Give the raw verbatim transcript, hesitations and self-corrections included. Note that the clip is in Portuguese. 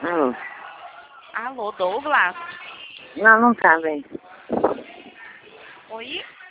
Alô? Alô, Douglas? Não, não tá bem. Oi?